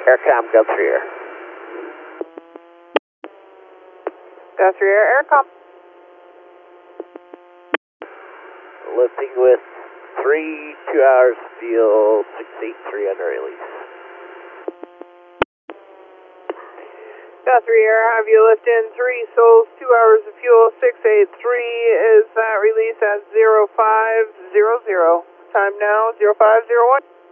Aircom, go 3 Air. Go 3 Air, Aircom. Lifting with 3, 2 hours, fuel, 683 under release. Go 3 Air, have you lift in 3 souls, 2 hours of fuel, 683 is that release at 0500. Time now, 0501.